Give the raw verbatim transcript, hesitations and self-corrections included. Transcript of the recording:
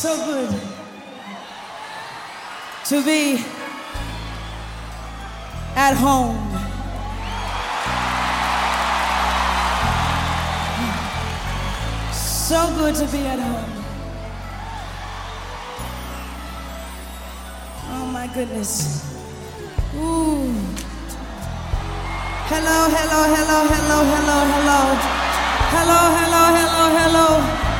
so good to be at home. So good to be at home. Oh my goodness. Ooh. Hello, hello, hello, hello, hello, hello. Hello, hello, hello, hello.